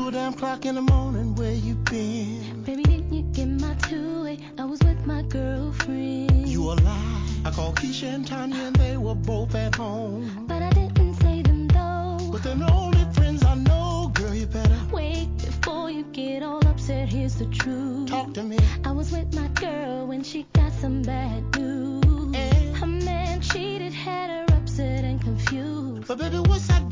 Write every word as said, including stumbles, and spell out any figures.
two damn clock in the morning, where you been? Baby, didn't you get my two-way? I was with my girlfriend. You a lie. I called Keisha and Tanya and they were both at home. But I didn't say them though. But they're the only friends I know, girl, you better wait before you get all upset. Here's the truth. Talk to me. I was with my girl when she got some bad news. And her man cheated, had her upset and confused. But baby, what's I